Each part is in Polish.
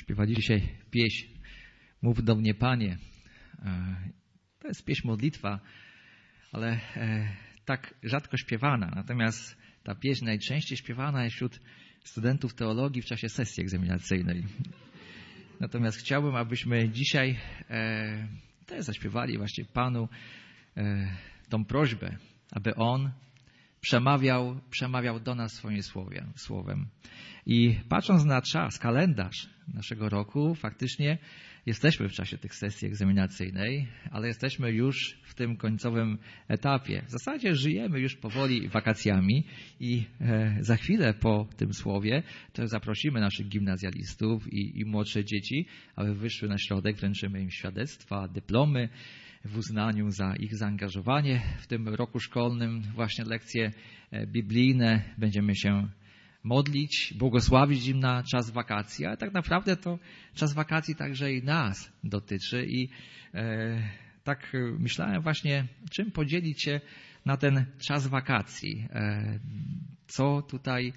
Śpiewaliśmy dzisiaj pieśń Mów do mnie, Panie. To jest pieśń modlitwa, ale tak rzadko śpiewana. Natomiast ta pieśń najczęściej śpiewana jest wśród studentów teologii w czasie sesji egzaminacyjnej. Natomiast chciałbym, abyśmy dzisiaj też zaśpiewali właśnie Panu tą prośbę, aby On przemawiał do nas swoim słowem. I patrząc na czas, kalendarz naszego roku, faktycznie jesteśmy w czasie tych sesji egzaminacyjnej, ale jesteśmy już w tym końcowym etapie. W zasadzie żyjemy już powoli wakacjami i za chwilę po tym słowie to zaprosimy naszych gimnazjalistów i młodsze dzieci, aby wyszły na środek, wręczymy im świadectwa, dyplomy w uznaniu za ich zaangażowanie w tym roku szkolnym, właśnie lekcje biblijne. Będziemy się modlić, błogosławić im na czas wakacji, ale tak naprawdę to czas wakacji także i nas dotyczy i tak myślałem właśnie, czym podzielić się na ten czas wakacji. Co tutaj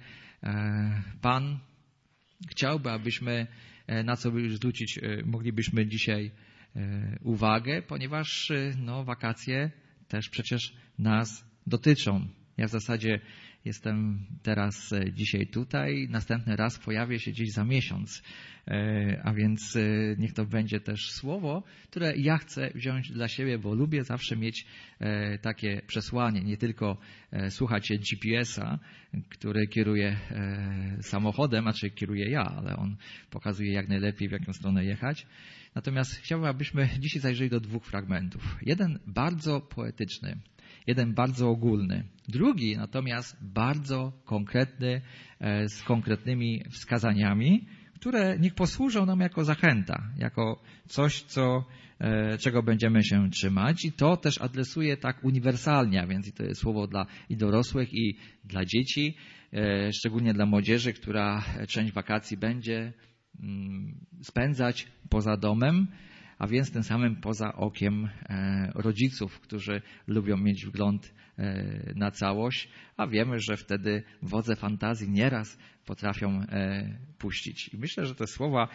Pan chciałby, abyśmy, na co zwrócić moglibyśmy dzisiaj uwagę, ponieważ wakacje też przecież nas dotyczą. Ja w zasadzie jestem teraz dzisiaj tutaj, następny raz pojawię się gdzieś za miesiąc, a więc niech to będzie też słowo, które ja chcę wziąć dla siebie, bo lubię zawsze mieć takie przesłanie, nie tylko słuchać GPS-a, który kieruje samochodem, kieruję ja, ale on pokazuje jak najlepiej, w jaką stronę jechać. Natomiast chciałbym, abyśmy dzisiaj zajrzeli do dwóch fragmentów. Jeden bardzo poetyczny, jeden bardzo ogólny, drugi natomiast bardzo konkretny, z konkretnymi wskazaniami, które niech posłużą nam jako zachęta, jako coś, czego będziemy się trzymać. I to też adresuje tak uniwersalnie, a więc i to jest słowo dla i dorosłych, i dla dzieci, szczególnie dla młodzieży, która część wakacji będzie spędzać poza domem, a więc tym samym poza okiem rodziców, którzy lubią mieć wgląd na całość, a wiemy, że wtedy wodze fantazji nieraz potrafią puścić. I myślę, że te słowa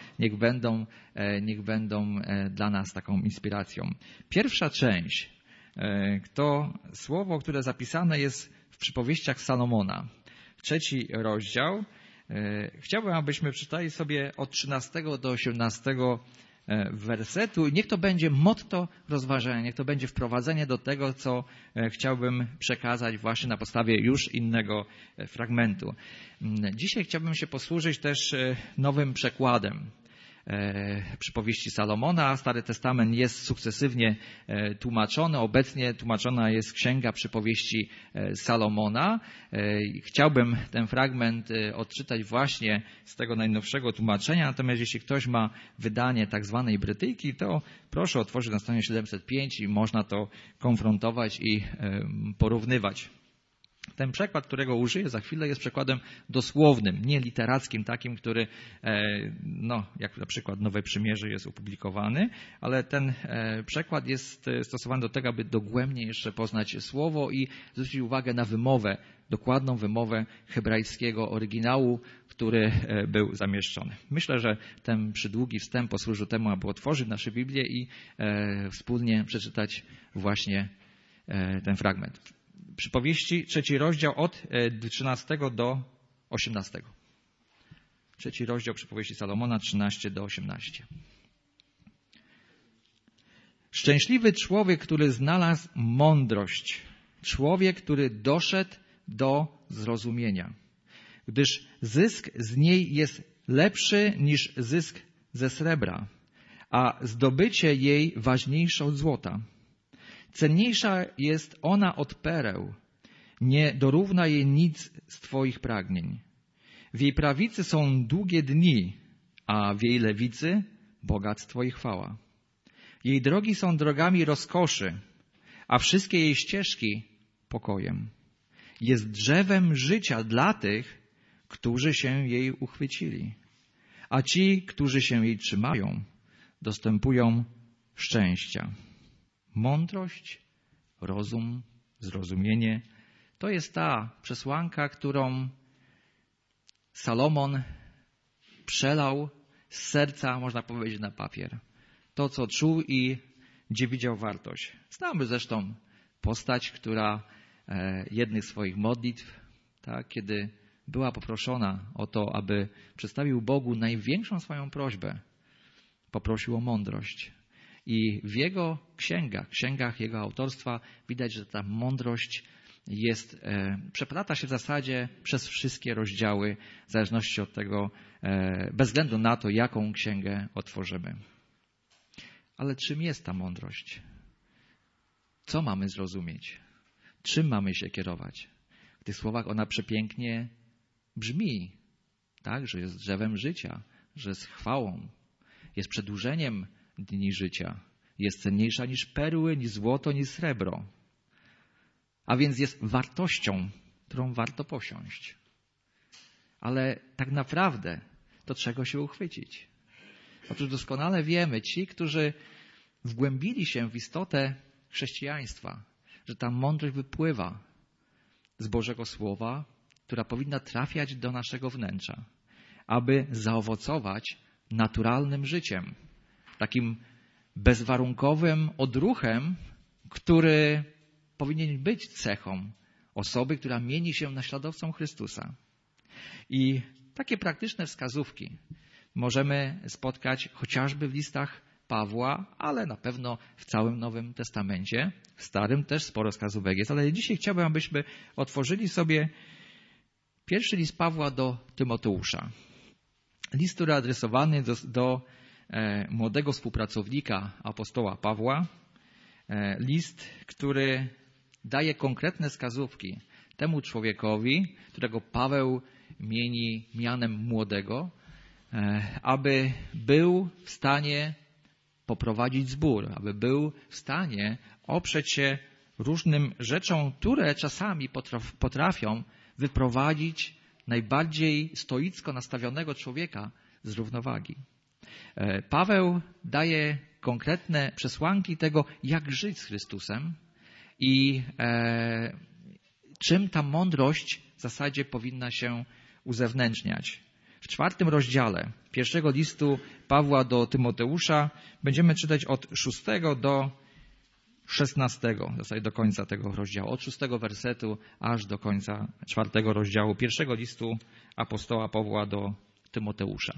niech będą dla nas taką inspiracją. Pierwsza część to słowo, które zapisane jest w przypowieściach Salomona. 3 rozdział. Chciałbym, abyśmy przeczytali sobie od 13 do 18 wersetu i niech to będzie motto rozważania, niech to będzie wprowadzenie do tego, co chciałbym przekazać właśnie na podstawie już innego fragmentu. Dzisiaj chciałbym się posłużyć też nowym przekładem przypowieści Salomona. Stary Testament jest sukcesywnie tłumaczony. Obecnie tłumaczona jest Księga Przypowieści Salomona. Chciałbym ten fragment odczytać właśnie z tego najnowszego tłumaczenia. Natomiast jeśli ktoś ma wydanie tak zwanej Brytyjki, to proszę otworzyć na stronie 705 i można to konfrontować i porównywać. Ten przekład, którego użyję za chwilę, jest przekładem dosłownym, nie literackim, takim, który, jak na przykład Nowe Przymierze jest opublikowany, ale ten przekład jest stosowany do tego, aby dogłębnie jeszcze poznać słowo i zwrócić uwagę na wymowę, dokładną wymowę hebrajskiego oryginału, który był zamieszczony. Myślę, że ten przydługi wstęp posłużył temu, aby otworzyć nasze Biblię i wspólnie przeczytać właśnie ten fragment. Przypowieści, 3 rozdział od 13 do 18. 3 rozdział Przypowieści Salomona, 13 do 18. Szczęśliwy człowiek, który znalazł mądrość, człowiek, który doszedł do zrozumienia, gdyż zysk z niej jest lepszy niż zysk ze srebra, a zdobycie jej ważniejsze od złota. Cenniejsza jest ona od pereł, nie dorówna jej nic z Twoich pragnień. W jej prawicy są długie dni, a w jej lewicy bogactwo i chwała. Jej drogi są drogami rozkoszy, a wszystkie jej ścieżki pokojem. Jest drzewem życia dla tych, którzy się jej uchwycili, a ci, którzy się jej trzymają, dostępują szczęścia. Mądrość, rozum, zrozumienie to jest ta przesłanka, którą Salomon przelał z serca, można powiedzieć, na papier. To, co czuł i gdzie widział wartość. Znamy zresztą postać, która jednych swoich modlitw, tak, kiedy była poproszona o to, aby przedstawił Bogu największą swoją prośbę, poprosił o mądrość. I w jego księgach jego autorstwa widać, że ta mądrość przeplata się w zasadzie przez wszystkie rozdziały, w zależności od tego, bez względu na to, jaką księgę otworzymy. Ale czym jest ta mądrość? Co mamy zrozumieć? Czym mamy się kierować? W tych słowach ona przepięknie brzmi, tak, że jest drzewem życia, że jest chwałą, jest przedłużeniem dni życia, jest cenniejsza niż perły, niż złoto, niż srebro. A więc jest wartością, którą warto posiąść. Ale tak naprawdę to czego się uchwycić? Otóż doskonale wiemy, ci, którzy wgłębili się w istotę chrześcijaństwa, że ta mądrość wypływa z Bożego Słowa, która powinna trafiać do naszego wnętrza, aby zaowocować naturalnym życiem, takim bezwarunkowym odruchem, który powinien być cechą osoby, która mieni się naśladowcą Chrystusa. I takie praktyczne wskazówki możemy spotkać chociażby w listach Pawła, ale na pewno w całym Nowym Testamencie. W Starym też sporo wskazówek jest, ale dzisiaj chciałbym, abyśmy otworzyli sobie pierwszy list Pawła do Tymoteusza. List, który adresowany do młodego współpracownika apostoła Pawła. List, który daje konkretne wskazówki temu człowiekowi, którego Paweł mieni mianem młodego, aby był w stanie poprowadzić zbór, aby był w stanie oprzeć się różnym rzeczom, które czasami potrafią wyprowadzić najbardziej stoicko nastawionego człowieka z równowagi. Paweł daje konkretne przesłanki tego, jak żyć z Chrystusem i czym ta mądrość w zasadzie powinna się uzewnętrzniać. W 4 rozdziale pierwszego listu Pawła do Tymoteusza będziemy czytać od 6 do 16, w zasadzie do końca tego rozdziału, od 6 wersetu aż do końca 4 rozdziału pierwszego listu apostoła Pawła do Tymoteusza.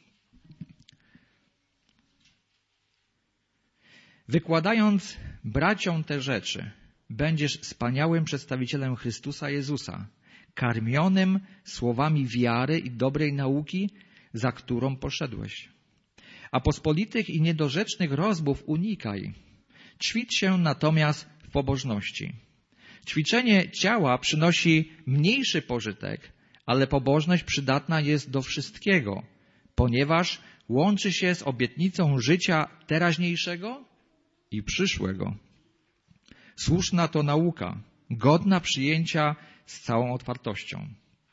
Wykładając braciom te rzeczy, będziesz wspaniałym przedstawicielem Chrystusa Jezusa, karmionym słowami wiary i dobrej nauki, za którą poszedłeś. A pospolitych i niedorzecznych rozmów unikaj. Ćwicz się natomiast w pobożności. Ćwiczenie ciała przynosi mniejszy pożytek, ale pobożność przydatna jest do wszystkiego, ponieważ łączy się z obietnicą życia teraźniejszego i przyszłego. Słuszna to nauka, godna przyjęcia z całą otwartością.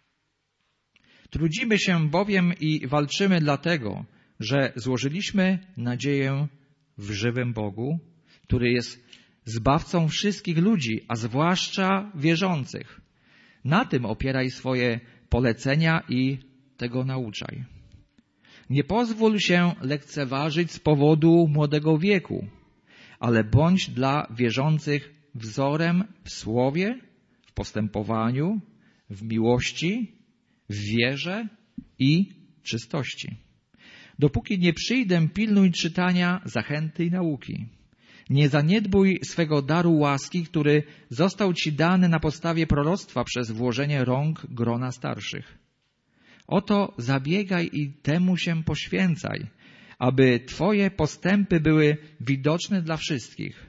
Trudzimy się bowiem i walczymy dlatego, że złożyliśmy nadzieję w żywym Bogu, który jest zbawcą wszystkich ludzi, a zwłaszcza wierzących. Na tym opieraj swoje polecenia i tego nauczaj. Nie pozwól się lekceważyć z powodu młodego wieku, ale bądź dla wierzących wzorem w słowie, w postępowaniu, w miłości, w wierze i czystości. Dopóki nie przyjdę, pilnuj czytania, zachęty i nauki. Nie zaniedbuj swego daru łaski, który został ci dany na podstawie proroctwa przez włożenie rąk grona starszych. Oto zabiegaj i temu się poświęcaj, aby twoje postępy były widoczne dla wszystkich.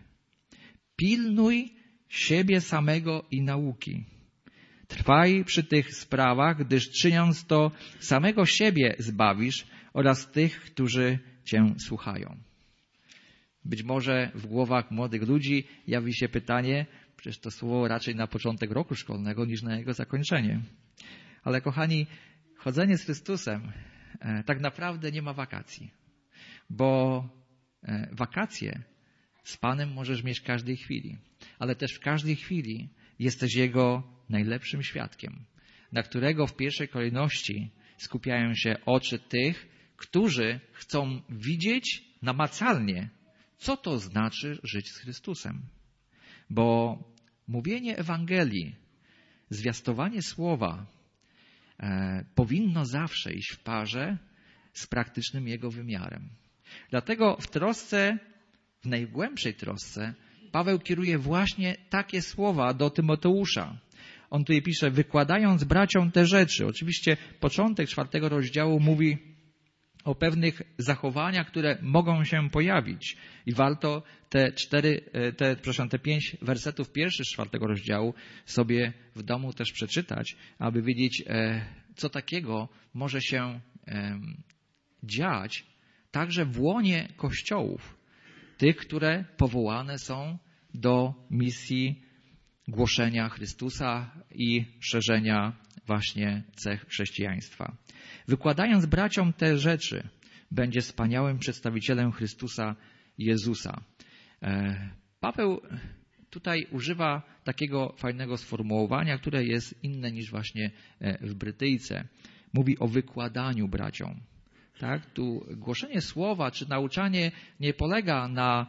Pilnuj siebie samego i nauki. Trwaj przy tych sprawach, gdyż czyniąc to samego siebie zbawisz oraz tych, którzy cię słuchają. Być może w głowach młodych ludzi jawi się pytanie, przecież to słowo raczej na początek roku szkolnego niż na jego zakończenie. Ale kochani, chodzenie z Chrystusem tak naprawdę nie ma wakacji, bo wakacje z Panem możesz mieć w każdej chwili, ale też w każdej chwili jesteś Jego najlepszym świadkiem, na którego w pierwszej kolejności skupiają się oczy tych, którzy chcą widzieć namacalnie, co to znaczy żyć z Chrystusem. Bo mówienie Ewangelii, zwiastowanie słowa powinno zawsze iść w parze z praktycznym jego wymiarem. Dlatego w najgłębszej trosce, Paweł kieruje właśnie takie słowa do Tymoteusza. On tutaj pisze, wykładając braciom te rzeczy. Oczywiście początek 4 rozdziału mówi o pewnych zachowaniach, które mogą się pojawić. I warto te 5 wersetów pierwszych z 4 rozdziału sobie w domu też przeczytać, aby wiedzieć, co takiego może się dziać także w łonie kościołów, tych, które powołane są do misji głoszenia Chrystusa i szerzenia właśnie cech chrześcijaństwa. Wykładając braciom te rzeczy, będzie wspaniałym przedstawicielem Chrystusa Jezusa. Paweł tutaj używa takiego fajnego sformułowania, które jest inne niż właśnie w Brytyjce. Mówi o wykładaniu braciom. Tak? Tu głoszenie słowa czy nauczanie nie polega na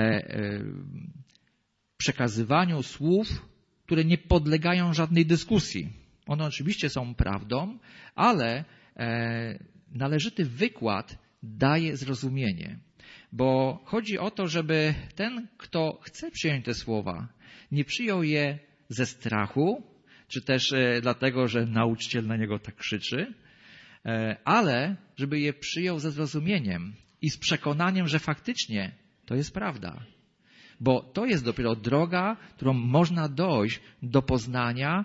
przekazywaniu słów, które nie podlegają żadnej dyskusji. One oczywiście są prawdą, ale należyty wykład daje zrozumienie. Bo chodzi o to, żeby ten, kto chce przyjąć te słowa, nie przyjął je ze strachu, czy też dlatego, że nauczyciel na niego tak krzyczy, ale żeby je przyjął ze zrozumieniem i z przekonaniem, że faktycznie to jest prawda. Bo to jest dopiero droga, którą można dojść do poznania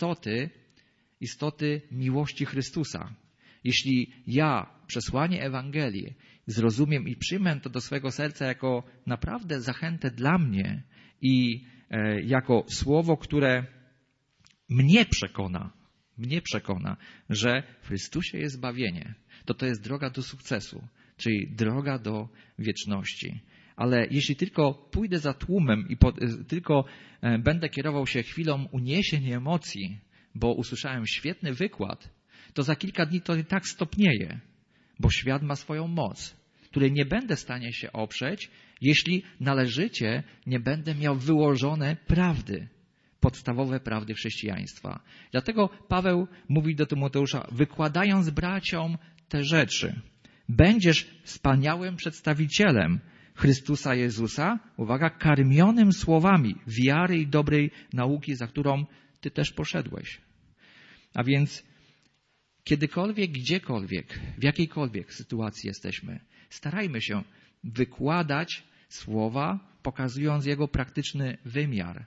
istoty miłości Chrystusa. Jeśli ja przesłanie Ewangelii zrozumiem i przyjmę to do swojego serca jako naprawdę zachętę dla mnie i jako słowo, które mnie przekona, że w Chrystusie jest zbawienie, to jest droga do sukcesu, czyli droga do wieczności. Ale jeśli tylko pójdę za tłumem i tylko będę kierował się chwilą uniesień emocji, bo usłyszałem świetny wykład, to za kilka dni to i tak stopnieje, bo świat ma swoją moc, której nie będę w stanie się oprzeć, jeśli należycie nie będę miał wyłożone prawdy, podstawowe prawdy chrześcijaństwa. Dlatego Paweł mówi do Tymoteusza, wykładając braciom te rzeczy, będziesz wspaniałym przedstawicielem Chrystusa Jezusa, uwaga, karmionym słowami wiary i dobrej nauki, za którą ty też poszedłeś. A więc kiedykolwiek, gdziekolwiek, w jakiejkolwiek sytuacji jesteśmy, starajmy się wykładać słowa, pokazując jego praktyczny wymiar.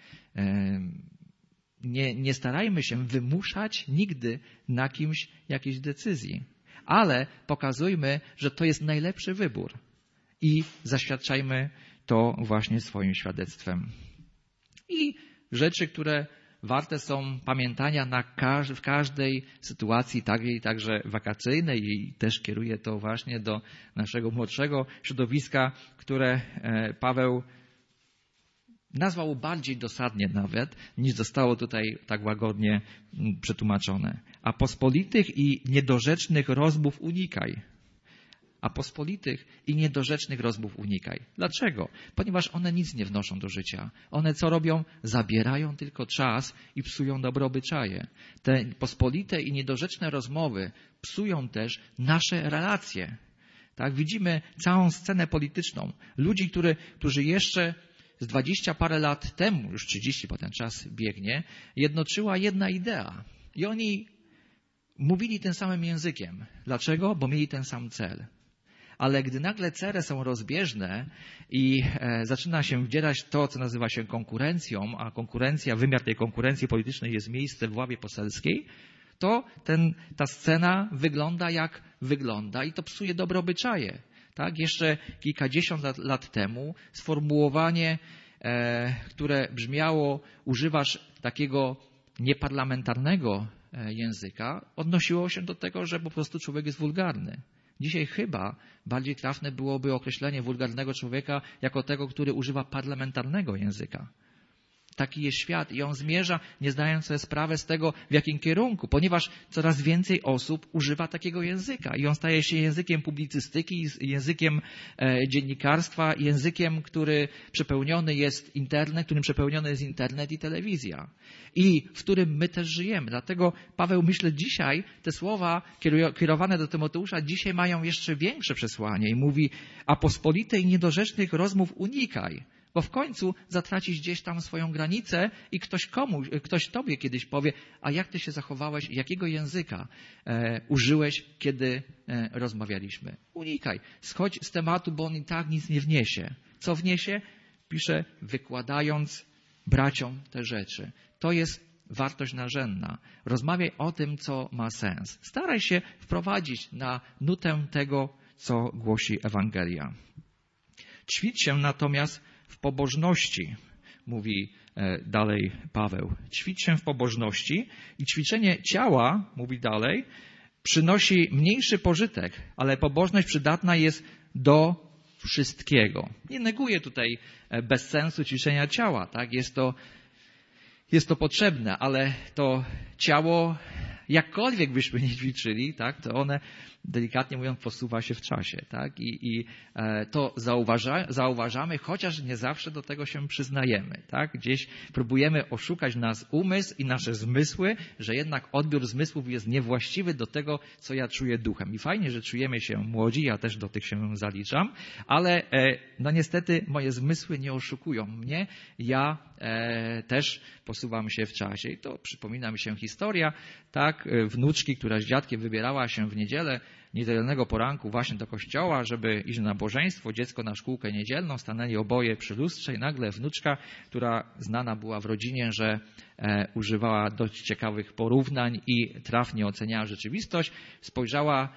Nie starajmy się wymuszać nigdy na kimś jakiejś decyzji, ale pokazujmy, że to jest najlepszy wybór i zaświadczajmy to właśnie swoim świadectwem. I rzeczy, które warte są pamiętania w każdej sytuacji, także wakacyjnej, i też kieruję to właśnie do naszego młodszego środowiska, które Paweł nazwał bardziej dosadnie nawet, niż zostało tutaj tak łagodnie przetłumaczone. A pospolitych i niedorzecznych rozmów unikaj. Dlaczego? Ponieważ one nic nie wnoszą do życia. One co robią? Zabierają tylko czas i psują dobre obyczaje. Te pospolite i niedorzeczne rozmowy psują też nasze relacje. Tak? Widzimy całą scenę polityczną. Ludzi, którzy jeszcze z 20 parę lat temu, już 30, bo ten czas biegnie, jednoczyła jedna idea. I oni mówili tym samym językiem. Dlaczego? Bo mieli ten sam cel. Ale gdy nagle cele są rozbieżne i zaczyna się wdzierać to, co nazywa się konkurencją, a wymiar tej konkurencji politycznej jest miejsce w ławie poselskiej, to ta scena wygląda jak wygląda i to psuje dobre obyczaje. Tak? Jeszcze kilkadziesiąt lat temu sformułowanie, które brzmiało, używasz takiego nieparlamentarnego języka, odnosiło się do tego, że po prostu człowiek jest wulgarny. Dzisiaj chyba bardziej trafne byłoby określenie wulgarnego człowieka jako tego, który używa parlamentarnego języka. Taki jest świat i on zmierza, nie zdając sobie sprawy z tego, w jakim kierunku, ponieważ coraz więcej osób używa takiego języka i on staje się językiem publicystyki, językiem dziennikarstwa, językiem, który przepełniony jest internet, którym przepełniony jest internet i telewizja i w którym my też żyjemy. Dlatego Paweł, myślę, dzisiaj te słowa kierowane do Tymoteusza dzisiaj mają jeszcze większe przesłanie i mówi: a pospolitej i niedorzecznych rozmów unikaj, bo w końcu zatracisz gdzieś tam swoją granicę i ktoś tobie kiedyś powie: a jak ty się zachowałeś, jakiego języka użyłeś, kiedy rozmawialiśmy. Unikaj, schodź z tematu, bo on i tak nic nie wniesie. Co wniesie? Pisze, wykładając braciom te rzeczy. To jest wartość narzędna. Rozmawiaj o tym, co ma sens. Staraj się wprowadzić na nutę tego, co głosi Ewangelia. Ćwicz się natomiast w pobożności, mówi dalej Paweł. Ćwicz się w pobożności i ćwiczenie ciała, mówi dalej, przynosi mniejszy pożytek, ale pobożność przydatna jest do wszystkiego. Nie neguję tutaj bez sensu ćwiczenia ciała, tak? Jest to potrzebne, ale to ciało, jakkolwiek byśmy nie ćwiczyli, tak, to one, delikatnie mówiąc, posuwa się w czasie. Tak? I to zauważamy, chociaż nie zawsze do tego się przyznajemy. Tak? Gdzieś próbujemy oszukać nas umysł i nasze zmysły, że jednak odbiór zmysłów jest niewłaściwy do tego, co ja czuję duchem. I fajnie, że czujemy się młodzi, ja też do tych się zaliczam, ale no niestety moje zmysły nie oszukują mnie. Ja też posuwam się w czasie. I to przypomina mi się historia, tak, wnuczki, która z dziadkiem wybierała się w niedzielnego poranku właśnie do kościoła, żeby iść na nabożeństwo, dziecko na szkółkę niedzielną, stanęli oboje przy lustrze i nagle wnuczka, która znana była w rodzinie, że używała dość ciekawych porównań i trafnie oceniała rzeczywistość, spojrzała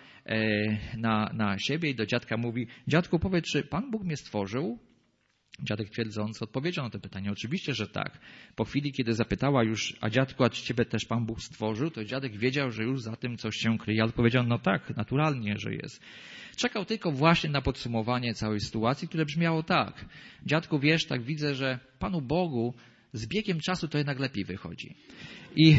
na siebie i do dziadka mówi: dziadku, powiedz, czy Pan Bóg mnie stworzył? Dziadek twierdząc odpowiedział na to pytanie: oczywiście, że tak. Po chwili, kiedy zapytała już: a dziadku, a ciebie też Pan Bóg stworzył? To dziadek wiedział, że już za tym coś się kryje. Odpowiedział: no tak, naturalnie, że jest. Czekał tylko właśnie na podsumowanie całej sytuacji, które brzmiało tak: dziadku, wiesz, tak widzę, że Panu Bogu z biegiem czasu to jednak lepiej wychodzi. I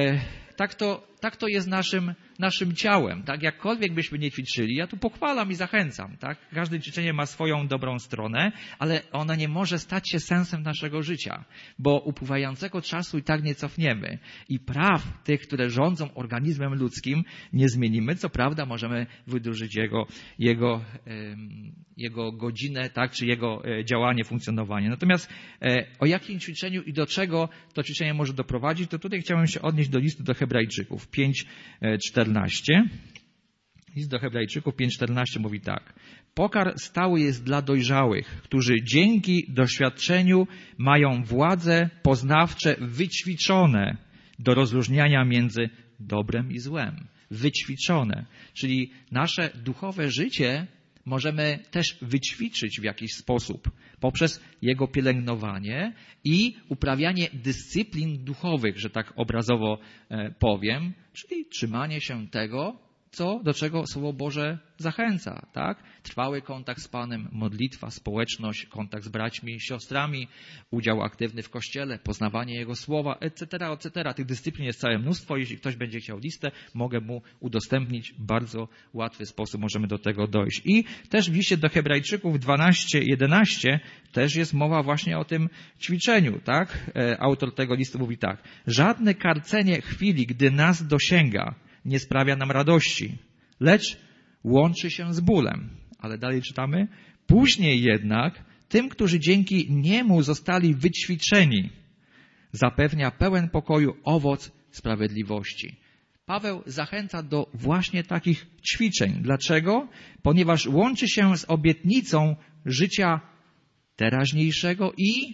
tak to jest naszym ciałem. Tak? Jakkolwiek byśmy nie ćwiczyli, ja tu pochwalam i zachęcam. Tak? Każde ćwiczenie ma swoją dobrą stronę, ale ona nie może stać się sensem naszego życia, bo upływającego czasu i tak nie cofniemy. I praw tych, które rządzą organizmem ludzkim, nie zmienimy. Co prawda możemy wydłużyć jego godzinę, tak? Czy jego działanie, funkcjonowanie. Natomiast o jakim ćwiczeniu i do czego to ćwiczenie może doprowadzić, to tutaj chciałem się odnieść do listu do Hebrajczyków 5:14. List do Hebrajczyków 5:14 mówi tak: pokarm stały jest dla dojrzałych, którzy dzięki doświadczeniu mają władze poznawcze wyćwiczone do rozróżniania między dobrem i złem. Wyćwiczone. Czyli nasze duchowe życie możemy też wyćwiczyć w jakiś sposób poprzez jego pielęgnowanie i uprawianie dyscyplin duchowych, że tak obrazowo powiem, czyli trzymanie się tego, do czego Słowo Boże zachęca, tak? Trwały kontakt z Panem, modlitwa, społeczność, kontakt z braćmi, siostrami, udział aktywny w Kościele, poznawanie Jego Słowa, etc., etc. Tych dyscyplin jest całe mnóstwo. Jeśli ktoś będzie chciał listę, mogę mu udostępnić. W bardzo łatwy sposób możemy do tego dojść. I też w liście do Hebrajczyków 12:11 też jest mowa właśnie o tym ćwiczeniu, tak? Autor tego listu mówi tak: żadne karcenie chwili, gdy nas dosięga, nie sprawia nam radości, lecz łączy się z bólem. Ale dalej czytamy: później jednak tym, którzy dzięki niemu zostali wyćwiczeni, zapewnia pełen pokoju owoc sprawiedliwości. Paweł zachęca do właśnie takich ćwiczeń. Dlaczego? Ponieważ łączy się z obietnicą życia teraźniejszego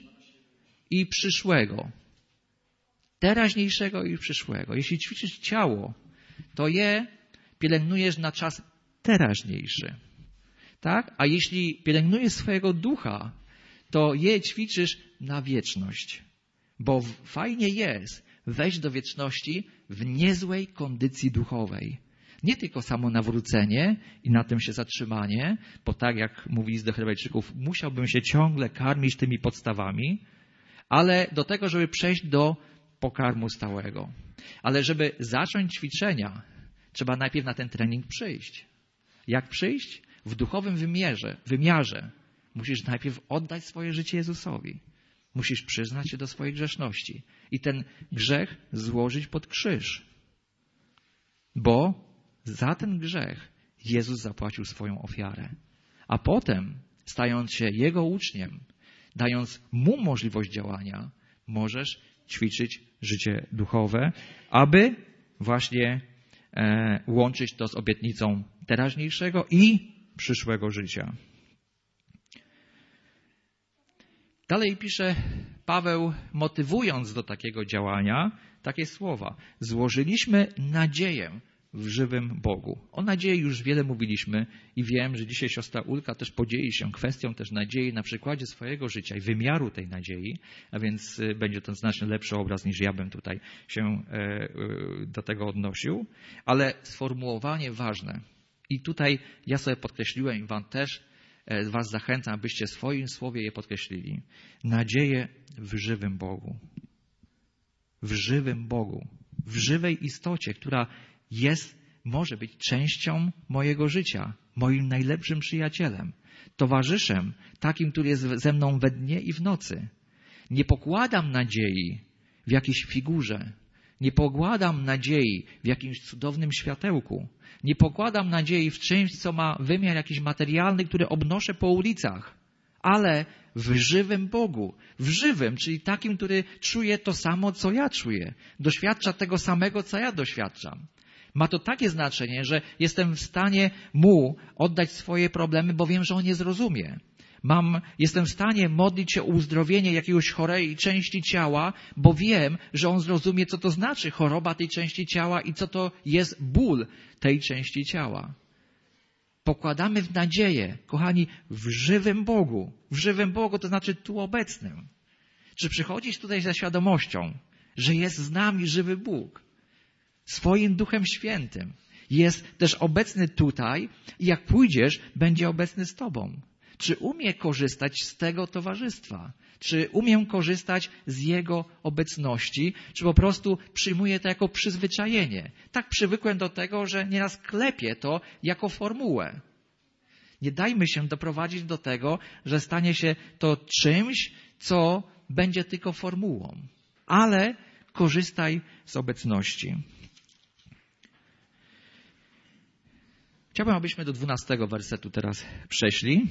i przyszłego. Teraźniejszego i przyszłego. Jeśli ćwiczysz ciało, to je pielęgnujesz na czas teraźniejszy. Tak? A jeśli pielęgnujesz swojego ducha, to je ćwiczysz na wieczność. Bo fajnie jest wejść do wieczności w niezłej kondycji duchowej. Nie tylko samo nawrócenie i na tym się zatrzymanie, bo tak jak mówi list do Hebrajczyków, musiałbym się ciągle karmić tymi podstawami, ale do tego, żeby przejść do pokarmu stałego. Ale żeby zacząć ćwiczenia, trzeba najpierw na ten trening przyjść. Jak przyjść? W duchowym wymiarze. Musisz najpierw oddać swoje życie Jezusowi. Musisz przyznać się do swojej grzeszności i ten grzech złożyć pod krzyż. Bo za ten grzech Jezus zapłacił swoją ofiarę. A potem, stając się Jego uczniem, dając Mu możliwość działania, możesz ćwiczyć życie duchowe, aby właśnie łączyć to z obietnicą teraźniejszego i przyszłego życia. Dalej pisze Paweł, motywując do takiego działania, takie słowa. Złożyliśmy nadzieję w żywym Bogu. O nadziei już wiele mówiliśmy i wiem, że dzisiaj siostra Ulka też podzieli się kwestią też nadziei na przykładzie swojego życia i wymiaru tej nadziei, a więc będzie to znacznie lepszy obraz niż ja bym tutaj się do tego odnosił. Ale sformułowanie ważne. I tutaj ja sobie podkreśliłem i wam też was zachęcam, abyście w swoim słowie je podkreślili. Nadzieję w żywym Bogu. W żywym Bogu. W żywej istocie, która może być częścią mojego życia, moim najlepszym przyjacielem, towarzyszem, takim, który jest ze mną we dnie i w nocy. Nie pokładam nadziei w jakiejś figurze, nie pokładam nadziei w jakimś cudownym światełku, nie pokładam nadziei w czymś, co ma wymiar jakiś materialny, który obnoszę po ulicach, ale w żywym Bogu, w żywym, czyli takim, który czuje to samo, co ja czuję, doświadcza tego samego, co ja doświadczam. Ma to takie znaczenie, że jestem w stanie Mu oddać swoje problemy, bo wiem, że On je zrozumie. Jestem w stanie modlić się o uzdrowienie jakiegoś chorej części ciała, bo wiem, że On zrozumie, co to znaczy choroba tej części ciała i co to jest ból tej części ciała. Pokładamy w nadzieję, kochani, w żywym Bogu. W żywym Bogu, to znaczy tu obecnym. Czy przychodzisz tutaj ze świadomością, że jest z nami żywy Bóg? Swoim Duchem Świętym. Jest też obecny tutaj i jak pójdziesz, będzie obecny z tobą. Czy umiem korzystać z tego towarzystwa? Czy umiem korzystać z Jego obecności? Czy po prostu przyjmuję to jako przyzwyczajenie? Tak przywykłem do tego, że nieraz klepię to jako formułę. Nie dajmy się doprowadzić do tego, że stanie się to czymś, co będzie tylko formułą. Ale korzystaj z obecności. Chciałbym, abyśmy do 12 wersetu teraz przeszli.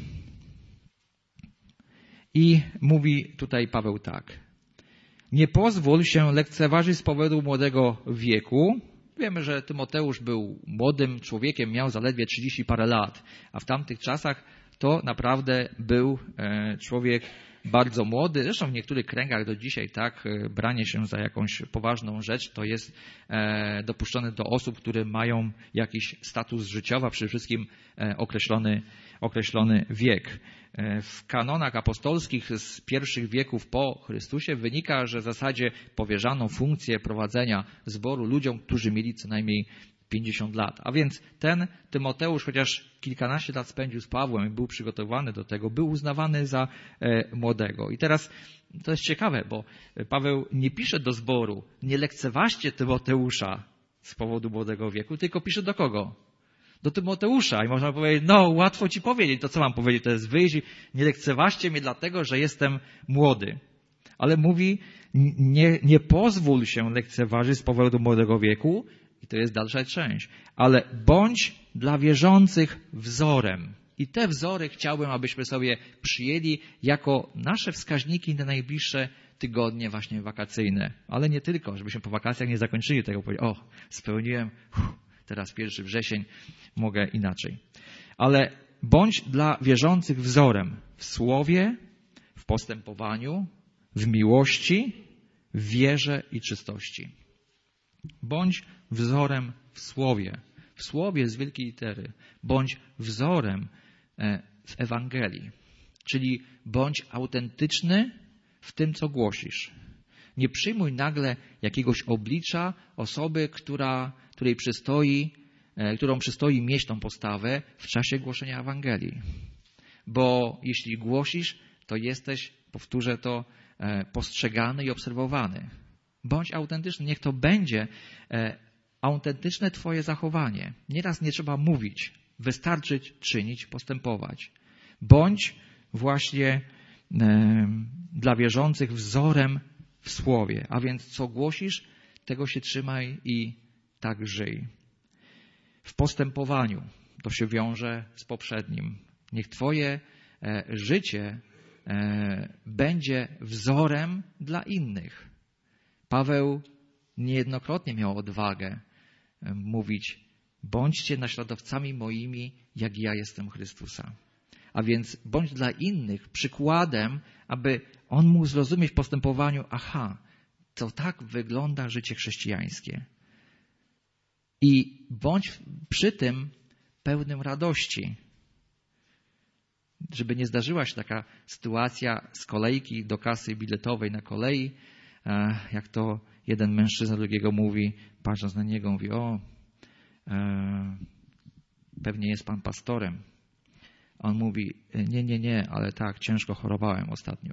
I mówi tutaj Paweł tak. Nie pozwól się lekceważyć z powodu młodego wieku. Wiemy, że Tymoteusz był młodym człowiekiem, miał zaledwie 30 parę lat, a w tamtych czasach to naprawdę był człowiek bardzo młody. Zresztą w niektórych kręgach do dzisiaj tak branie się za jakąś poważną rzecz to jest dopuszczone do osób, które mają jakiś status życiowy, a przede wszystkim określony wiek. W kanonach apostolskich z pierwszych wieków po Chrystusie wynika, że w zasadzie powierzano funkcję prowadzenia zboru ludziom, którzy mieli co najmniej 50 lat. A więc ten Tymoteusz, chociaż kilkanaście lat spędził z Pawłem i był przygotowany do tego, był uznawany za młodego. I teraz to jest ciekawe, bo Paweł nie pisze do zboru, nie lekceważcie Tymoteusza z powodu młodego wieku, tylko pisze do kogo? Do Tymoteusza. I można powiedzieć, łatwo ci powiedzieć, to co mam powiedzieć, to jest wyjść i nie lekceważcie mnie dlatego, że jestem młody. Ale mówi, nie pozwól się lekceważyć z powodu młodego wieku, i to jest dalsza część, ale bądź dla wierzących wzorem. I te wzory chciałbym, abyśmy sobie przyjęli jako nasze wskaźniki na najbliższe tygodnie właśnie wakacyjne. Ale nie tylko, żebyśmy po wakacjach nie zakończyli tego, powiedzieć, spełniłem, teraz 1 wrzesień, mogę inaczej. Ale bądź dla wierzących wzorem w słowie, w postępowaniu, w miłości, w wierze i czystości. Bądź wzorem w słowie z wielkiej litery. Bądź wzorem w Ewangelii. Czyli bądź autentyczny w tym, co głosisz. Nie przyjmuj nagle jakiegoś oblicza osoby, którą przystoi mieć tą postawę w czasie głoszenia Ewangelii. Bo jeśli głosisz, to jesteś, powtórzę to, postrzegany i obserwowany. Bądź autentyczny. Niech to będzie autentyczne twoje zachowanie. Nieraz nie trzeba mówić. Wystarczy czynić, postępować. Bądź właśnie dla wierzących wzorem w słowie. A więc co głosisz, tego się trzymaj i tak żyj. W postępowaniu to się wiąże z poprzednim. Niech twoje życie będzie wzorem dla innych. Paweł niejednokrotnie miał odwagę mówić: bądźcie naśladowcami moimi, jak ja jestem Chrystusa. A więc bądź dla innych przykładem, aby on mógł zrozumieć w postępowaniu: aha, to tak wygląda życie chrześcijańskie. I bądź przy tym pełnym radości. Żeby nie zdarzyła się taka sytuacja z kolejki do kasy biletowej na kolei, jak to jeden mężczyzna drugiego mówi, patrząc na niego, mówi: pewnie jest pan pastorem. On mówi: nie, ale tak, ciężko chorowałem ostatnio.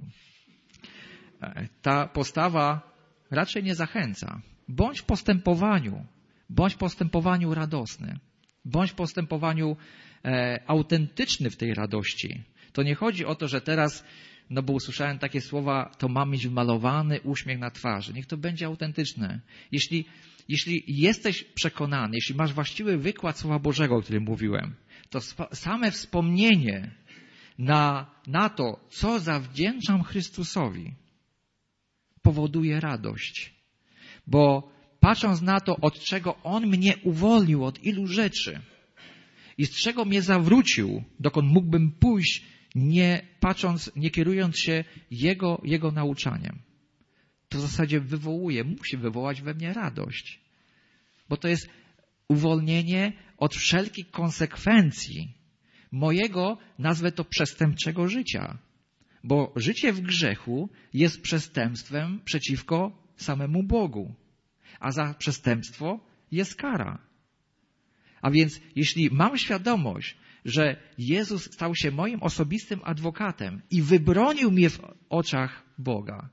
Ta postawa raczej nie zachęca. Bądź w postępowaniu radosny. Bądź w postępowaniu autentyczny w tej radości. To nie chodzi o to, że teraz, bo usłyszałem takie słowa, to ma mieć wmalowany uśmiech na twarzy. Niech to będzie autentyczne. Jeśli jesteś przekonany, jeśli masz właściwy wykład Słowa Bożego, o którym mówiłem, to same wspomnienie na to, co zawdzięczam Chrystusowi, powoduje radość. Bo patrząc na to, od czego On mnie uwolnił, od ilu rzeczy i z czego mnie zawrócił, dokąd mógłbym pójść, nie kierując się Jego nauczaniem, to w zasadzie musi wywołać we mnie radość. Bo to jest uwolnienie od wszelkich konsekwencji mojego, nazwę to, przestępczego życia. Bo życie w grzechu jest przestępstwem przeciwko samemu Bogu. A za przestępstwo jest kara. A więc jeśli mam świadomość, że Jezus stał się moim osobistym adwokatem i wybronił mnie w oczach Boga,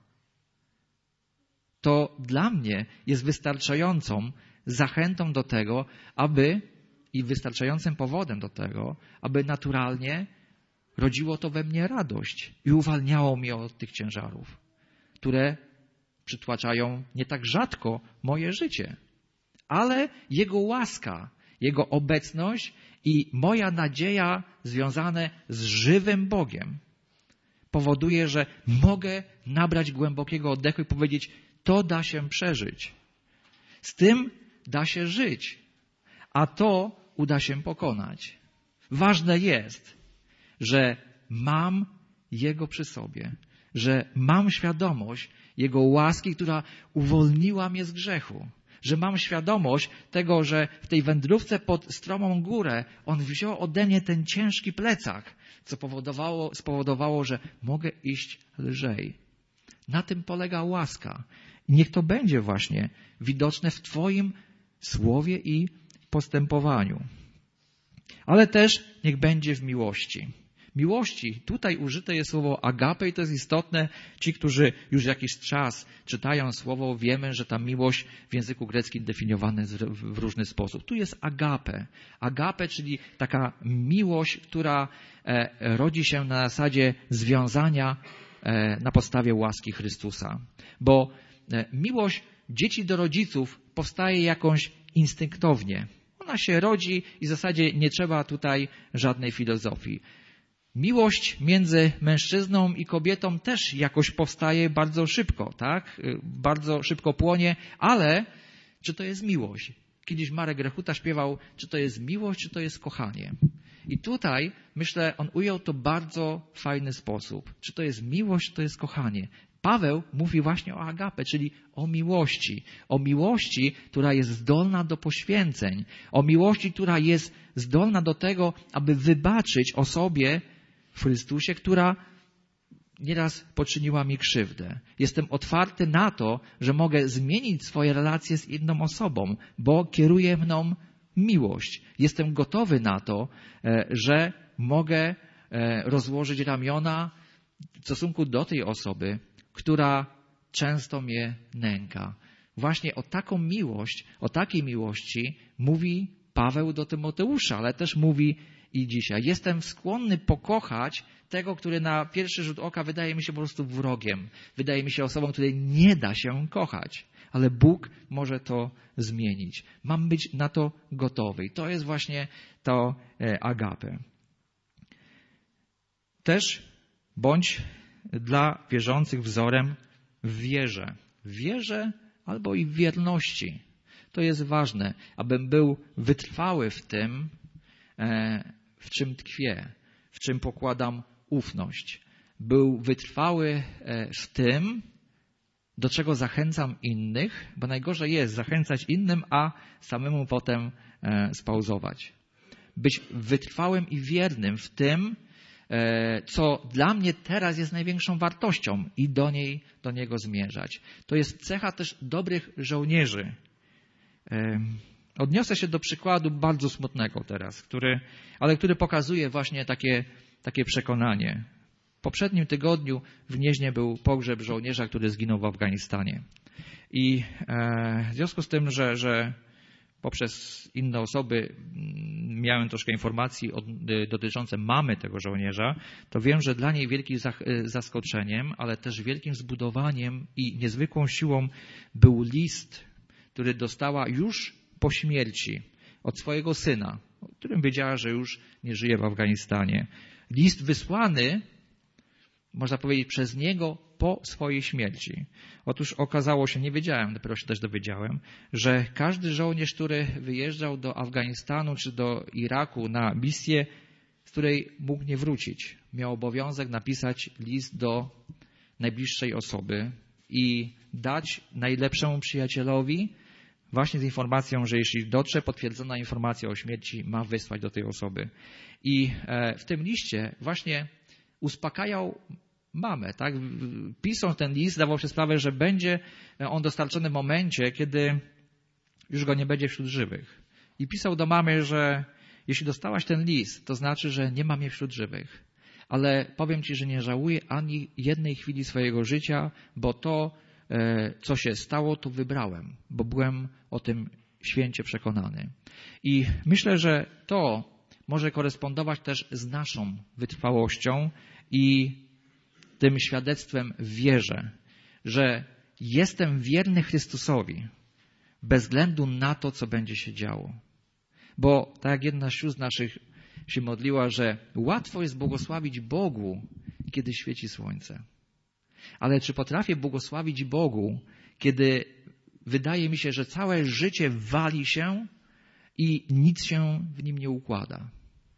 to dla mnie jest wystarczającą zachętą do tego, i wystarczającym powodem do tego, aby naturalnie rodziło to we mnie radość i uwalniało mnie od tych ciężarów, które przytłaczają nie tak rzadko moje życie. Ale Jego łaska, Jego obecność i moja nadzieja związane z żywym Bogiem powoduje, że mogę nabrać głębokiego oddechu i powiedzieć: to da się przeżyć. Z tym da się żyć, a to uda się pokonać. Ważne jest, że mam Jego przy sobie, że mam świadomość Jego łaski, która uwolniła mnie z grzechu, że mam świadomość tego, że w tej wędrówce pod stromą górę On wziął ode mnie ten ciężki plecak, co spowodowało, że mogę iść lżej. Na tym polega łaska. I niech to będzie właśnie widoczne w Twoim słowie i postępowaniu. Ale też niech będzie w miłości. Miłości, tutaj użyte jest słowo agape i to jest istotne. Ci, którzy już jakiś czas czytają słowo, wiemy, że ta miłość w języku greckim definiowana jest w różny sposób. Tu jest agape. Agape, czyli taka miłość, która rodzi się na zasadzie związania na podstawie łaski Chrystusa. Bo miłość dzieci do rodziców powstaje jakoś instynktownie. Ona się rodzi i w zasadzie nie trzeba tutaj żadnej filozofii. Miłość między mężczyzną i kobietą też jakoś powstaje bardzo szybko, tak? Bardzo szybko płonie, ale czy to jest miłość? Kiedyś Marek Grechuta śpiewał, czy to jest miłość, czy to jest kochanie. I tutaj, myślę, on ujął to w bardzo fajny sposób. Czy to jest miłość, czy to jest kochanie? Paweł mówi właśnie o agape, czyli o miłości, która jest zdolna do poświęceń, o miłości, która jest zdolna do tego, aby wybaczyć osobie w Chrystusie, która nieraz poczyniła mi krzywdę. Jestem otwarty na to, że mogę zmienić swoje relacje z inną osobą, bo kieruje mną miłość. Jestem gotowy na to, że mogę rozłożyć ramiona w stosunku do tej osoby, która często mnie nęka. Właśnie o taką miłość, o takiej miłości mówi Paweł do Tymoteusza, ale też mówi i dzisiaj. Jestem skłonny pokochać tego, który na pierwszy rzut oka wydaje mi się po prostu wrogiem. Wydaje mi się osobą, której nie da się kochać. Ale Bóg może to zmienić. Mam być na to gotowy. I to jest właśnie to agape. Też bądź dla wierzących wzorem w wierze. W wierze albo i w wierności. To jest ważne, abym był wytrwały w tym, w czym tkwię, w czym pokładam ufność. Był wytrwały w tym, do czego zachęcam innych, bo najgorzej jest zachęcać innym, a samemu potem spauzować. Być wytrwałym i wiernym w tym, co dla mnie teraz jest największą wartością i do niego zmierzać. To jest cecha też dobrych żołnierzy. Odniosę się do przykładu bardzo smutnego teraz, który pokazuje właśnie takie przekonanie. W poprzednim tygodniu w Gnieźnie był pogrzeb żołnierza, który zginął w Afganistanie. I w związku z tym, że poprzez inne osoby miałem troszkę informacji dotyczące mamy tego żołnierza, to wiem, że dla niej wielkim zaskoczeniem, ale też wielkim zbudowaniem i niezwykłą siłą był list, który dostała już po śmierci od swojego syna, o którym wiedziała, że już nie żyje w Afganistanie. List wysłany, można powiedzieć, przez niego po swojej śmierci. Otóż okazało się, nie wiedziałem, dopiero się też dowiedziałem, że każdy żołnierz, który wyjeżdżał do Afganistanu czy do Iraku na misję, z której mógł nie wrócić, miał obowiązek napisać list do najbliższej osoby i dać najlepszemu przyjacielowi właśnie z informacją, że jeśli dotrze potwierdzona informacja o śmierci, ma wysłać do tej osoby. I w tym liście właśnie uspokajał mamę, tak? Pisząc ten list, zdawał się sprawę, że będzie on dostarczony w momencie, kiedy już go nie będzie wśród żywych. I pisał do mamy, że jeśli dostałaś ten list, to znaczy, że nie ma mnie wśród żywych. Ale powiem ci, że nie żałuję ani jednej chwili swojego życia, bo to, co się stało, to wybrałem, bo byłem o tym święcie przekonany. I myślę, że to może korespondować też z naszą wytrwałością i tym świadectwem w wierze, że jestem wierny Chrystusowi bez względu na to, co będzie się działo. Bo tak jak jedna z sióstr naszych się modliła, że łatwo jest błogosławić Bogu, kiedy świeci słońce. Ale czy potrafię błogosławić Bogu, kiedy wydaje mi się, że całe życie wali się i nic się w nim nie układa?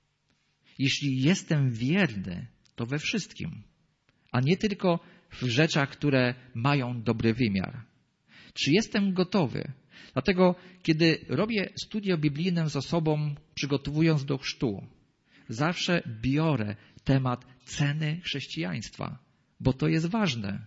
Jeśli jestem wierny, to we wszystkim, a nie tylko w rzeczach, które mają dobry wymiar. Czy jestem gotowy? Dlatego, kiedy robię studia biblijne z osobą, przygotowując do chrztu, zawsze biorę temat ceny chrześcijaństwa, bo to jest ważne.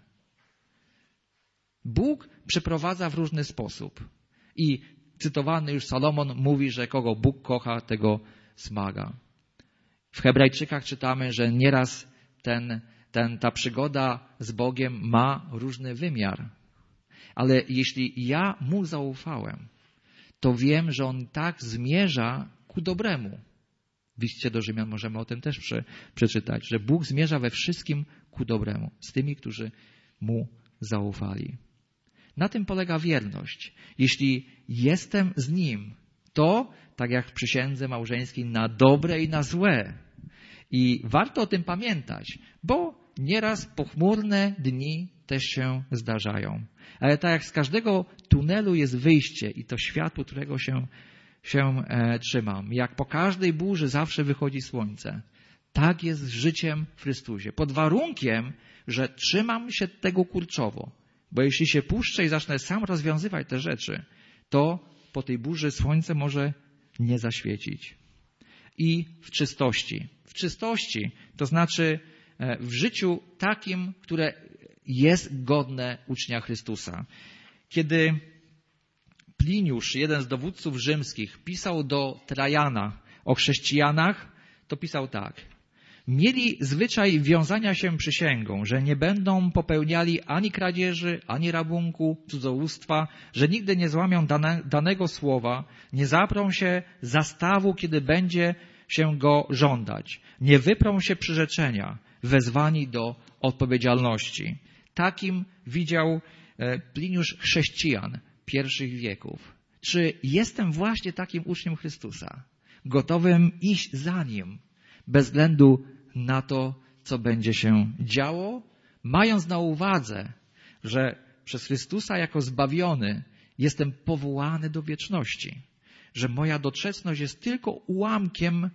Bóg przeprowadza w różny sposób. I cytowany już Salomon mówi, że kogo Bóg kocha, tego smaga. W Hebrajczykach czytamy, że nieraz ta przygoda z Bogiem ma różny wymiar. Ale jeśli ja Mu zaufałem, to wiem, że On tak zmierza ku dobremu. W liście do Rzymian możemy o tym też przeczytać, że Bóg zmierza we wszystkim ku dobremu z tymi, którzy Mu zaufali. Na tym polega wierność. Jeśli jestem z Nim, to, tak jak w przysiędze małżeńskiej, na dobre i na złe. I warto o tym pamiętać, bo nieraz pochmurne dni też się zdarzają. Ale tak jak z każdego tunelu jest wyjście i to światło, którego się trzymam. Jak po każdej burzy zawsze wychodzi słońce. Tak jest z życiem w Chrystusie. Pod warunkiem, że trzymam się tego kurczowo. Bo jeśli się puszczę i zacznę sam rozwiązywać te rzeczy, to po tej burzy słońce może nie zaświecić. I w czystości. W czystości, to znaczy w życiu takim, które jest godne ucznia Chrystusa. Kiedy Pliniusz, jeden z dowódców rzymskich, pisał do Trajana o chrześcijanach, to pisał tak, Mieli zwyczaj wiązania się przysięgą, że nie będą popełniali ani kradzieży, ani rabunku, cudzołóstwa, że nigdy nie złamią danego słowa, nie zaprą się zastawu, kiedy będzie się go żądać, nie wyprą się przyrzeczenia, wezwani do odpowiedzialności. Takim widział Pliniusz chrześcijan pierwszych wieków. Czy jestem właśnie takim uczniem Chrystusa, gotowym iść za Nim, bez względu na to, co będzie się działo, mając na uwadze, że przez Chrystusa jako zbawiony jestem powołany do wieczności, że moja doczesność jest tylko ułamkiem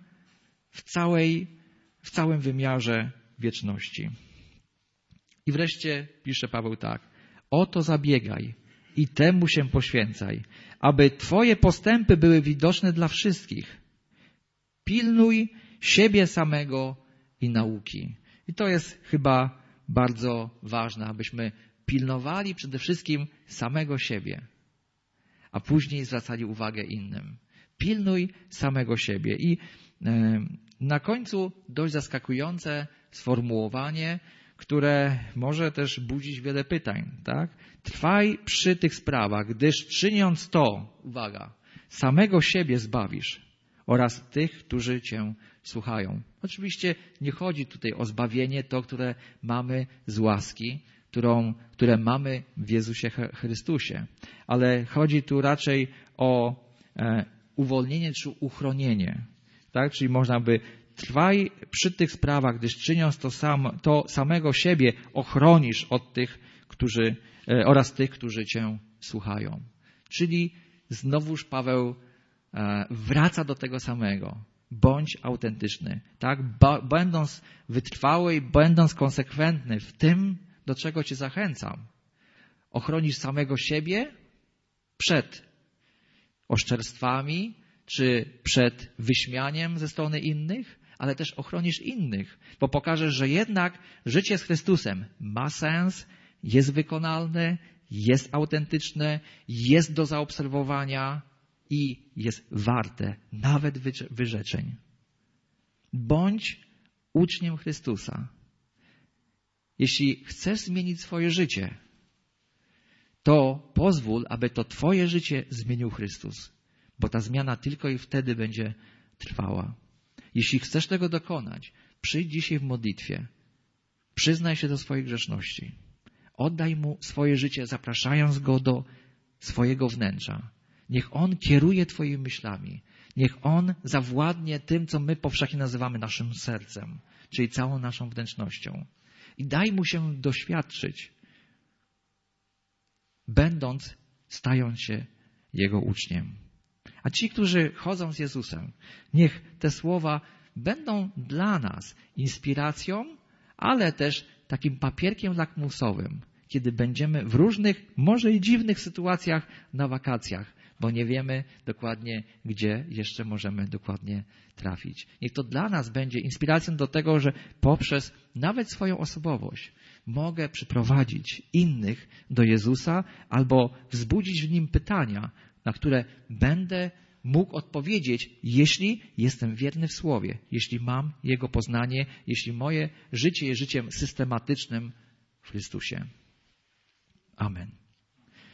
w całym wymiarze wieczności. I wreszcie pisze Paweł tak: o to zabiegaj i temu się poświęcaj, aby Twoje postępy były widoczne dla wszystkich. Pilnuj siebie samego i nauki. I to jest chyba bardzo ważne, abyśmy pilnowali przede wszystkim samego siebie, a później zwracali uwagę innym. Pilnuj samego siebie. I na końcu dość zaskakujące sformułowanie, które może też budzić wiele pytań. Tak? Trwaj przy tych sprawach, gdyż czyniąc to, uwaga, samego siebie zbawisz oraz tych, którzy Cię słuchają. Oczywiście nie chodzi tutaj o zbawienie, to, które mamy z łaski, które mamy w Jezusie Chrystusie, ale chodzi tu raczej o uwolnienie czy uchronienie. Tak? Czyli można by trwaj przy tych sprawach, gdyż czyniąc to samego siebie ochronisz od tych, oraz tych, którzy Cię słuchają. Czyli znowuż Paweł wraca do tego samego. Bądź autentyczny. Tak? Będąc wytrwały i będąc konsekwentny w tym, do czego Cię zachęcam. Ochronisz samego siebie przed oszczerstwami, czy przed wyśmianiem ze strony innych, ale też ochronisz innych, bo pokażesz, że jednak życie z Chrystusem ma sens, jest wykonalne, jest autentyczne, jest do zaobserwowania i jest warte nawet wyrzeczeń. Bądź uczniem Chrystusa. Jeśli chcesz zmienić swoje życie, to pozwól, aby to Twoje życie zmienił Chrystus, bo ta zmiana tylko i wtedy będzie trwała. Jeśli chcesz tego dokonać, przyjdź dzisiaj w modlitwie. Przyznaj się do swojej grzeszności. Oddaj Mu swoje życie, zapraszając Go do swojego wnętrza. Niech On kieruje Twoimi myślami. Niech On zawładnie tym, co my powszechnie nazywamy naszym sercem, czyli całą naszą wnętrznością. I daj Mu się doświadczyć, stając się Jego uczniem. A ci, którzy chodzą z Jezusem, niech te słowa będą dla nas inspiracją, ale też takim papierkiem lakmusowym, kiedy będziemy w różnych, może i dziwnych sytuacjach na wakacjach, bo nie wiemy dokładnie, gdzie jeszcze możemy dokładnie trafić. Niech to dla nas będzie inspiracją do tego, że poprzez nawet swoją osobowość mogę przyprowadzić innych do Jezusa albo wzbudzić w nim pytania, na które będę mógł odpowiedzieć, jeśli jestem wierny w Słowie, jeśli mam Jego poznanie, jeśli moje życie jest życiem systematycznym w Chrystusie. Amen.